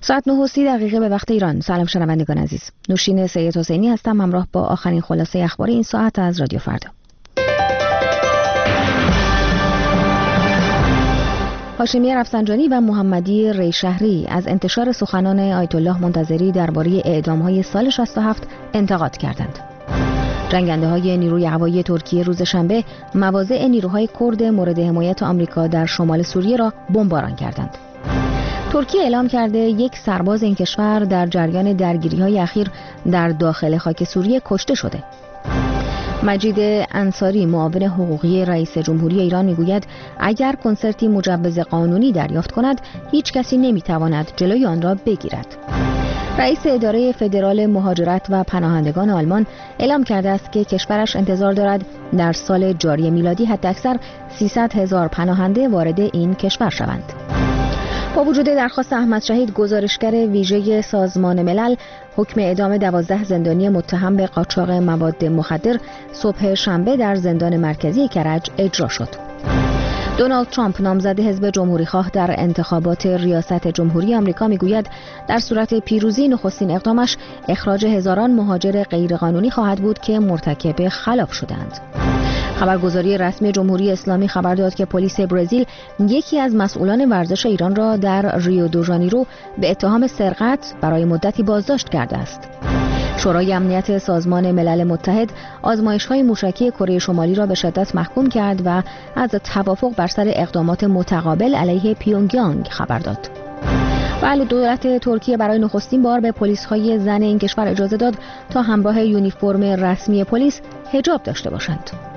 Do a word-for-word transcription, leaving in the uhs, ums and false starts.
ساعت نه و سی دقیقه به وقت ایران. سلام شنوندگان عزیز. نوشین سید حسینی هستم همراه با آخرین خلاصه اخبار این ساعت از رادیو فردا. هاشمی رفسنجانی و محمدی ریشهری از انتشار سخنان آیت الله منتظری درباره اعدام‌های سال شصت و هفت انتقاد کردند. جنگنده‌های نیروی هوایی ترکیه روز شنبه مواضع نیروهای کرد مورد حمایت آمریکا در شمال سوریه را بمباران کردند. ترکیه اعلام کرده یک سرباز این کشور در جریان درگیری‌های اخیر در داخل خاک سوریه کشته شده. مجید انصاری معاون حقوقی رئیس جمهوری ایران میگوید اگر کنسرتی مجوز قانونی دریافت کند هیچ کسی نمیتواند جلوی آن را بگیرد. رئیس اداره فدرال مهاجرت و پناهندگان آلمان اعلام کرده است که کشورش انتظار دارد در سال جاری میلادی حداکثر سیصد هزار پناهنده وارد این کشور شوند. با وجود درخواست احمد شهید، گزارشگر ویژه سازمان ملل حکم اعدام دوازده زندانی متهم به قاچاق مواد مخدر صبح شنبه در زندان مرکزی کرج اجرا شد. دونالد ترامپ نامزد حزب جمهوری خواه در انتخابات ریاست جمهوری آمریکا میگوید در صورت پیروزی نخستین اقدامش اخراج هزاران مهاجر غیرقانونی خواهد بود که مرتکب خلاف شدند. خبرگزاری رسمی جمهوری اسلامی خبر داد که پلیس برزیل یکی از مسئولان ورزش ایران را در ریو دو ژانیرو به اتهام سرقت برای مدتی بازداشت کرده است. شورای امنیت سازمان ملل متحد آزمایش‌های موشکی کره شمالی را به شدت محکوم کرد و از توافق بر سر اقدامات متقابل علیه پیونگیانگ خبر داد. بله، دولت ترکیه برای نخستین بار به پلیس‌های زن این کشور اجازه داد تا همراه یونیفرم رسمی پلیس حجاب داشته باشند.